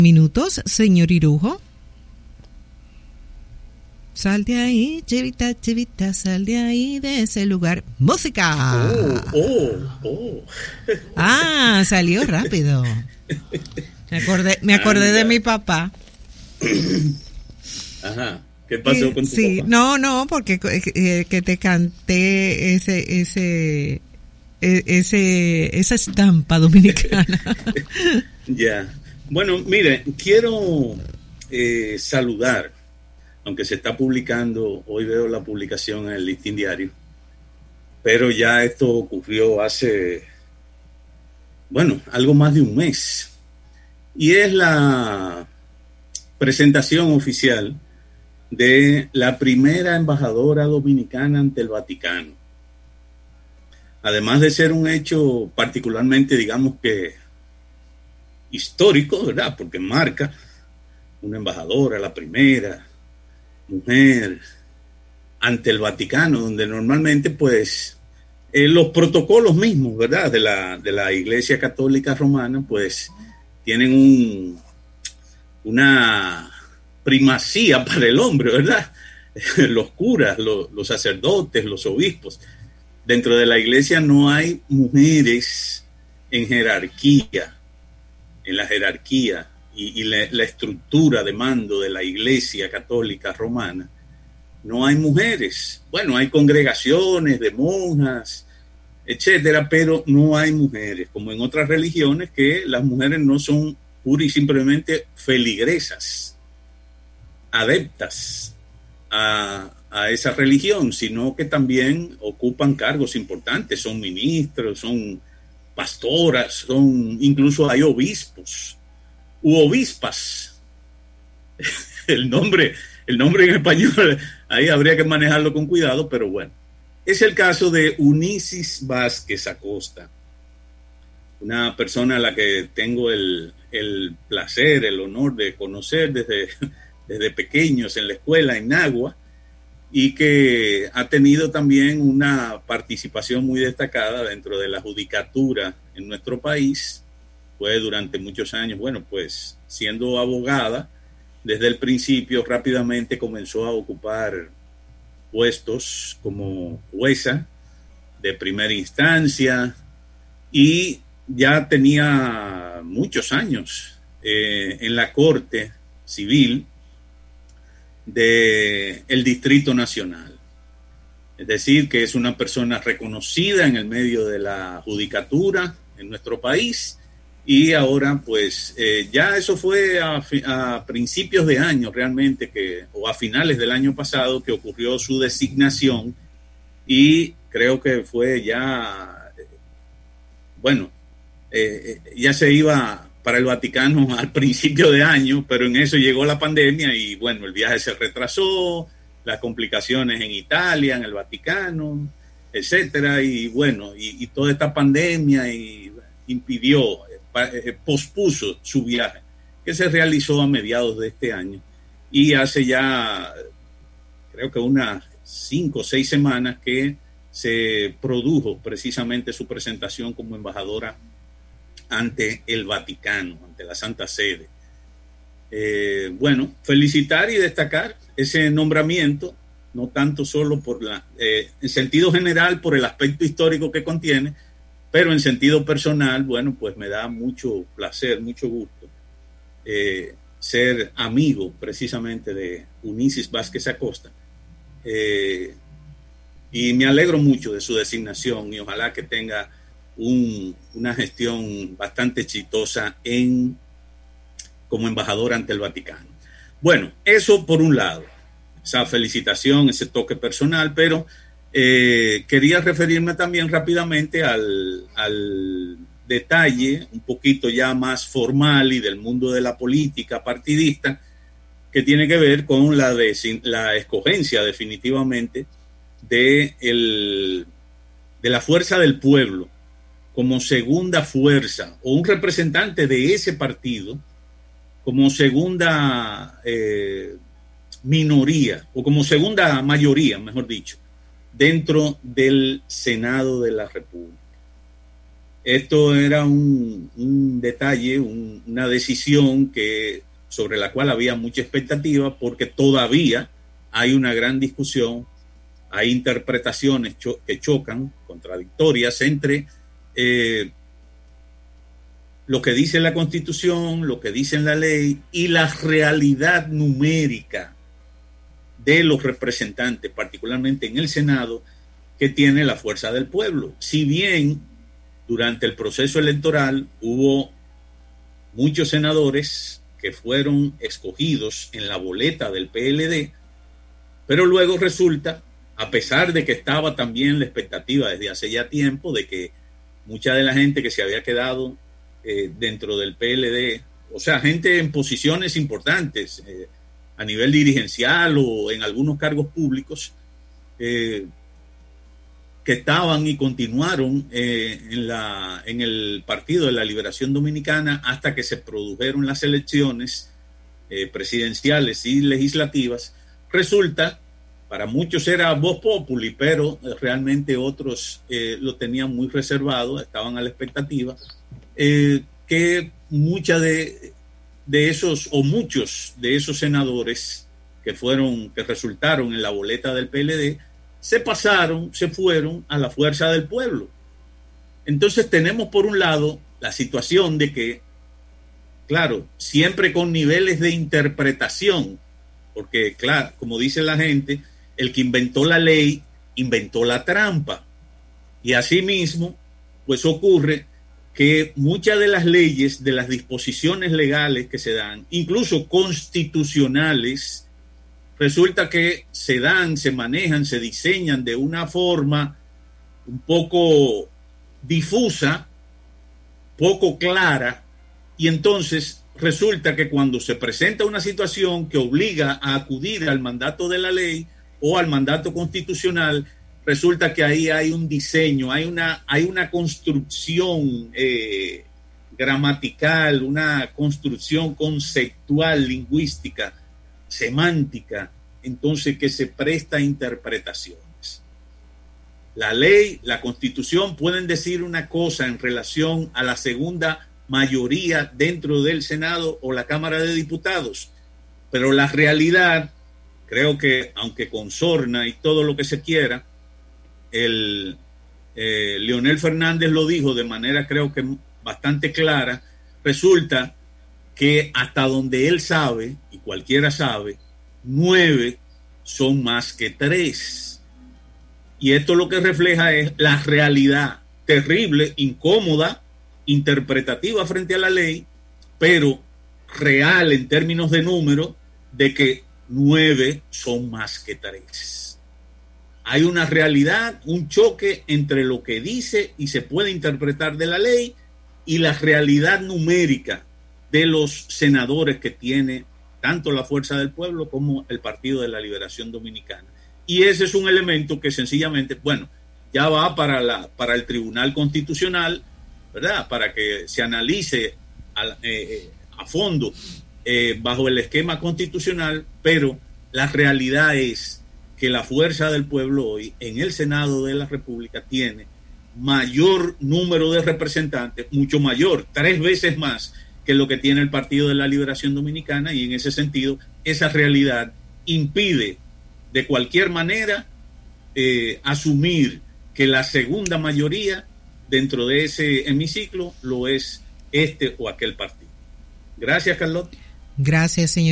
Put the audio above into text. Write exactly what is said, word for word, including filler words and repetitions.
Minutos, señor Irujo. Sal de ahí, chivita, chivita, sal de ahí, de ese lugar. ¡Música! Oh, oh, oh. Ah, salió rápido. Me acordé, me acordé Anda. de mi papá. Ajá. ¿Qué pasó Eh, con tu sí, papá? no, no, porque eh, que te canté ese, ese, eh, ese, esa estampa dominicana. Ya. Bueno, mire, quiero eh, saludar, aunque se está publicando, hoy veo la publicación en el Listín Diario, pero ya esto ocurrió hace, bueno, algo más de un mes. Y es la presentación oficial de la primera embajadora dominicana ante el Vaticano. Además de ser un hecho particularmente, digamos que histórico, ¿verdad? Porque marca una embajadora, la primera mujer ante el Vaticano, donde normalmente pues eh, los protocolos mismos, ¿verdad? De la, de la Iglesia Católica Romana, pues tienen un, una primacía para el hombre, ¿verdad? Los curas, los, los sacerdotes, los obispos. Dentro de la Iglesia no hay mujeres en jerarquía, en la jerarquía y, y la, la estructura de mando de la Iglesia Católica Romana. No hay mujeres. Bueno, hay congregaciones de monjas, etcétera, pero no hay mujeres, como en otras religiones, que las mujeres no son pura y simplemente feligresas, adeptas a, a esa religión, sino que también ocupan cargos importantes, son ministros, son pastoras, son, incluso hay obispos u obispas. El nombre, el nombre en español, ahí habría que manejarlo con cuidado, pero bueno. Es el caso de Unicis Vázquez Acosta, una persona a la que tengo el, el placer, el honor de conocer desde, desde pequeños en la escuela en Nagua, y que ha tenido también una participación muy destacada dentro de la judicatura en nuestro país. Fue durante muchos años, bueno, pues siendo abogada, desde el principio rápidamente comenzó a ocupar puestos como jueza de primera instancia y ya tenía muchos años eh, en la Corte Civil del Distrito Nacional. Es decir, que es una persona reconocida en el medio de la judicatura en nuestro país, y ahora pues eh, ya eso fue a, a principios de año realmente, que, o a finales del año pasado, que ocurrió su designación, y creo que fue ya, bueno, eh, ya se iba para el Vaticano al principio de año, pero en eso llegó la pandemia y bueno, el viaje se retrasó, las complicaciones en Italia, en el Vaticano, etcétera, y bueno, y, y toda esta pandemia y impidió, eh, pospuso su viaje, que se realizó a mediados de este año, y hace ya, creo que unas cinco o seis semanas que se produjo precisamente su presentación como embajadora ante el Vaticano, ante la Santa Sede. Eh, bueno, felicitar y destacar ese nombramiento, no tanto solo por la, eh, en sentido general por el aspecto histórico que contiene, pero en sentido personal, bueno, pues me da mucho placer, mucho gusto eh, ser amigo precisamente de Unicis Vázquez Acosta, eh, y me alegro mucho de su designación y ojalá que tenga Un, una gestión bastante exitosa en, como embajador ante el Vaticano. Bueno, eso por un lado, esa felicitación, ese toque personal, pero eh, quería referirme también rápidamente al, al detalle un poquito ya más formal y del mundo de la política partidista, que tiene que ver con la, de, la escogencia definitivamente de, el, de la Fuerza del Pueblo como segunda fuerza, o un representante de ese partido como segunda eh, minoría, o como segunda mayoría, mejor dicho, dentro del Senado de la República. Esto era un, un detalle, un, una decisión que, sobre la cual había mucha expectativa, porque todavía hay una gran discusión, hay interpretaciones cho- que chocan, contradictorias entre eh, lo que dice la Constitución, lo que dice la ley y la realidad numérica de los representantes, particularmente en el Senado, que tiene la fuerza del pueblo. Si bien durante el proceso electoral hubo muchos senadores que fueron escogidos en la boleta del P L D, pero luego resulta, a pesar de que estaba también la expectativa desde hace ya tiempo de que mucha de la gente que se había quedado eh, dentro del P L D, o sea, gente en posiciones importantes eh, a nivel dirigencial o en algunos cargos públicos, eh, que estaban y continuaron eh, en, la, en el Partido de la Liberación Dominicana hasta que se produjeron las elecciones eh, presidenciales y legislativas. Resulta, para muchos era voz populi, pero eh, realmente otros eh, lo tenían muy reservado, estaban a la expectativa, eh, que muchas de, de esos, o muchos de esos senadores que fueron, que resultaron en la boleta del P L D, se pasaron, se fueron a la fuerza del pueblo. Entonces tenemos por un lado la situación de que, claro, siempre con niveles de interpretación, porque claro, como dice la gente, el que inventó la ley, inventó la trampa. Y asimismo, pues ocurre que muchas de las leyes, de las disposiciones legales que se dan, incluso constitucionales, resulta que se dan, se manejan, se diseñan de una forma un poco difusa, poco clara, y entonces resulta que cuando se presenta una situación que obliga a acudir al mandato de la ley o al mandato constitucional, resulta que ahí hay un diseño, hay una, hay una construcción eh, gramatical, una construcción conceptual, lingüística, semántica, entonces que se presta a interpretaciones. La ley, la Constitución pueden decir una cosa en relación a la segunda mayoría dentro del Senado o la Cámara de Diputados, pero la realidad, creo que aunque con sorna y todo lo que se quiera, el eh, Leonel Fernández lo dijo de manera creo que bastante clara, resulta que hasta donde él sabe, y cualquiera sabe, nueve son más que tres. Y esto lo que refleja es la realidad terrible, incómoda, interpretativa frente a la ley, pero real en términos de número, de que nueve son más que tres. Hay una realidad, un choque entre lo que dice y se puede interpretar de la ley y la realidad numérica de los senadores que tiene tanto la Fuerza del Pueblo como el Partido de la Liberación Dominicana. Y ese es un elemento que sencillamente, bueno, ya va para, la, para el Tribunal Constitucional, ¿verdad? Para que se analice a, eh, a fondo eh, bajo el esquema constitucional, pero la realidad es que la Fuerza del Pueblo hoy en el Senado de la República tiene mayor número de representantes, mucho mayor, tres veces más que lo que tiene el Partido de la Liberación Dominicana, y en ese sentido esa realidad impide de cualquier manera eh, asumir que la segunda mayoría dentro de ese hemiciclo lo es este o aquel partido. Gracias, Carlota. Gracias, señor.